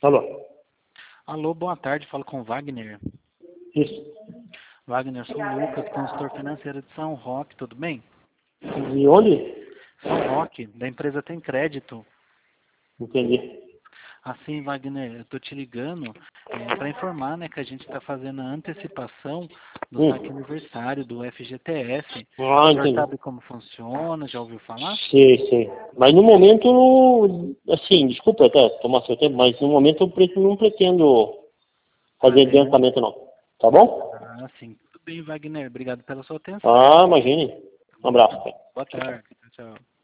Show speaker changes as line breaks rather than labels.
Alô?
Alô, boa tarde, falo com o Wagner.
Isso.
Wagner, sou o Lucas, consultor financeiro de São Roque, tudo bem?
De onde?
São Roque, da empresa Tem Crédito.
Entendi.
Assim, Wagner, eu estou te ligando para informar, né, que a gente está fazendo a antecipação do saque aniversário do FGTS.
Ah,
O senhor
entendi.
sabe como funciona? Já ouviu falar?
Sei. Mas no momento, assim, desculpa até tomar seu tempo, mas no momento eu não pretendo fazer adiantamento não. Tá bom?
Ah, sim. Tudo bem, Wagner. Obrigado pela sua atenção.
Ah, imagine. Um abraço.
Boa tarde. Tchau.